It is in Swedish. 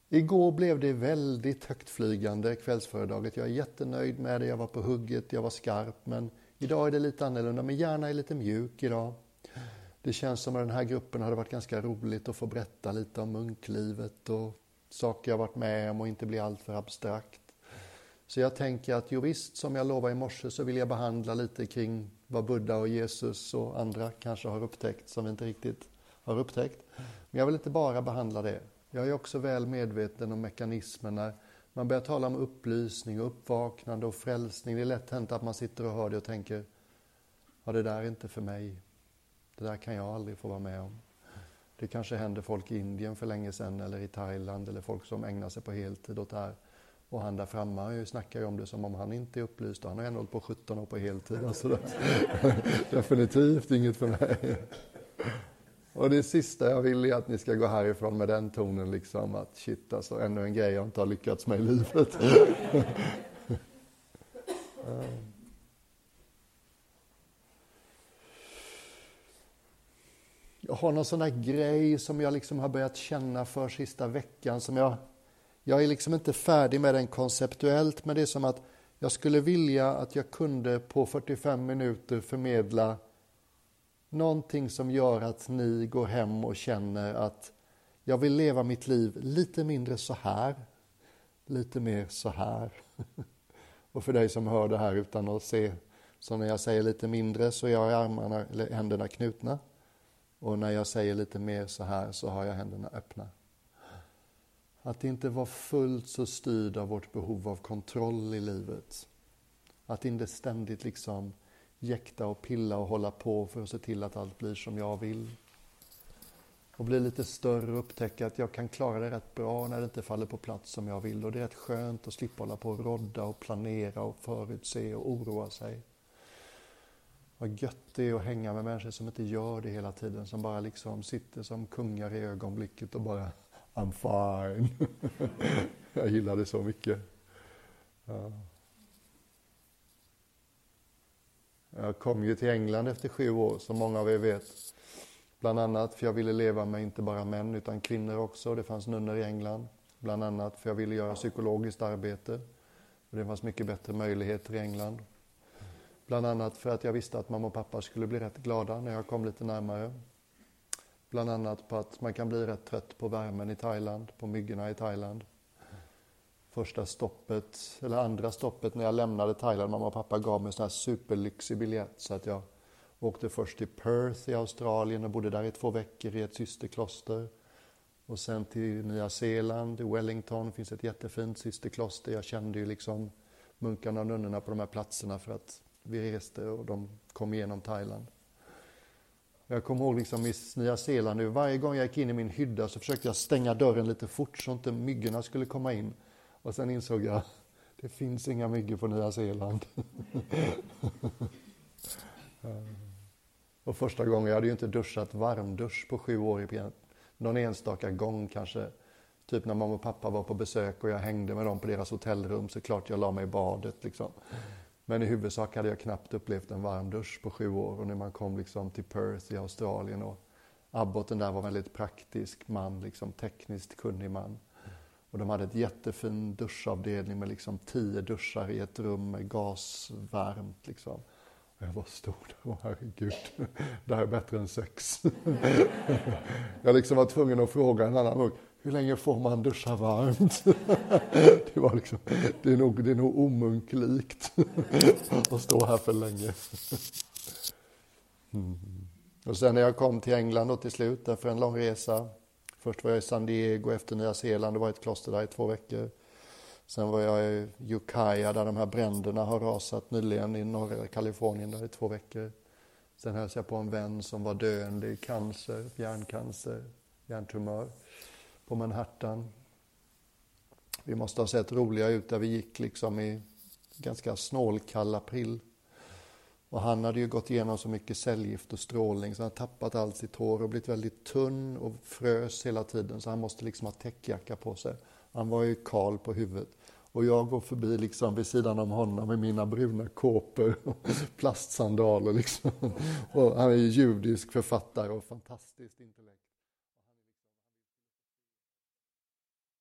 Igår blev det väldigt högtflygande kvällsföredraget. Jag är jättenöjd med det. Jag var på hugget, jag var skarp. Men idag är det lite annorlunda. Min hjärna är lite mjuk idag. Det känns som att den här gruppen hade varit ganska roligt att få berätta lite om munklivet och saker jag varit med om och inte bli allt för abstrakt. Så jag tänker att jo visst, som jag lovade i morse så vill jag behandla lite kring vad Buddha och Jesus och andra kanske har upptäckt som vi inte riktigt har upptäckt. Men jag vill inte bara behandla det. Jag är också väl medveten om mekanismerna. Man börjar tala om upplysning och uppvaknande och frälsning. Det är lätt hänt att man sitter och hör det och tänker, ja det där är inte för mig. Det där kan jag aldrig få vara med om. Det kanske händer folk i Indien för länge sedan eller i Thailand eller folk som ägnar sig på heltid åt det här. Och han där framme snackar ju om det som om han inte är upplyst. Han har ändå hållit på 17 år på heltid. Alltså definitivt inget för mig. Och det sista jag vill är att ni ska gå härifrån med den tonen liksom att shit alltså ännu en grej jag inte har lyckats med i livet. Jag har någon sån här grej som jag liksom har börjat känna för sista veckan som jag är liksom inte färdig med den konceptuellt, men det är som att jag skulle vilja att jag kunde på 45 minuter förmedla någonting som gör att ni går hem och känner att jag vill leva mitt liv lite mindre så här, lite mer så här. Och för dig som hör det här utan att se, så när jag säger lite mindre så har jag armarna eller händerna knutna. Och när jag säger lite mer så här så har jag händerna öppna. Att inte vara fullt så styrd av vårt behov av kontroll i livet. Att inte ständigt liksom jäkta och pilla och hålla på för att se till att allt blir som jag vill. Och bli lite större och upptäcka att jag kan klara det rätt bra när det inte faller på plats som jag vill. Och det är rätt skönt att slippa hålla på och rodda och planera och förutse och oroa sig. Vad gött det är att hänga med människor som inte gör det hela tiden. Som bara liksom sitter som kungar i ögonblicket och bara I'm fine. Jag gillar det så mycket. Ja. Jag kom ju till England efter 7 år, som många av er vet. Bland annat för jag ville leva med inte bara män utan kvinnor också. Det fanns nunnor i England. Bland annat för jag ville göra psykologiskt arbete. Och det fanns mycket bättre möjligheter i England. Bland annat för att jag visste att mamma och pappa skulle bli rätt glada när jag kom lite närmare. Bland annat på att man kan bli rätt trött på värmen i Thailand, på myggorna i Thailand. Första stoppet, eller andra stoppet när jag lämnade Thailand, mamma och pappa gav mig en sån här superlyxig biljett. Så att jag åkte först till Perth i Australien och bodde där i 2 veckor i ett systerkloster. Och sen till Nya Zeeland, i Wellington finns ett jättefint systerkloster. Jag kände ju liksom munkarna och nunnorna på de här platserna för att vi reste och de kom igenom Thailand. Jag kommer ihåg liksom i Nya Zeeland nu, varje gång jag gick in i min hydda så försökte jag stänga dörren lite fort så inte myggorna skulle komma in. Och sen insåg jag, det finns inga myggor på Nya Zeeland. Och första gången, jag hade ju inte duschat varmdusch på 7 år. Någon enstaka gång kanske. Typ när mamma och pappa var på besök och jag hängde med dem på deras hotellrum. Så klart jag la mig i badet liksom. Men i huvudsak hade jag knappt upplevt en varmdusch på 7 år. Och när man kom liksom till Perth i Australien och abboten där var väldigt praktisk man, liksom tekniskt kunnig man. Och de hade ett jättefin duschavdelning med liksom 10 duschar i ett rum med gasvärmt liksom. Och jag bara stod där, herregud, det här är bättre än sex. Jag liksom var tvungen att fråga en annan gång, hur länge får man duscha varmt? Det var liksom, det är nog omunkligt att stå här för länge. Och sen när jag kom till England och till slut, för en lång resa. Först var jag i San Diego efter Nya Zeeland, det var ett kloster där i 2 veckor. Sen var jag i Ukiah där de här bränderna har rasat nyligen i norra Kalifornien där i 2 veckor. Sen hälsade jag på en vän som var döende i cancer, hjärntumör på Manhattan. Vi måste ha sett roliga ut där vi gick liksom i ganska snålkall april. Och han hade ju gått igenom så mycket cellgift och strålning så han tappat allt sitt hår och blivit väldigt tunn och frös hela tiden. Så han måste liksom ha täckjacka på sig. Han var ju kal på huvudet. Och jag går förbi liksom vid sidan om honom med mina bruna kåpor och plastsandaler liksom. Och han är ju judisk författare och fantastiskt intellekt.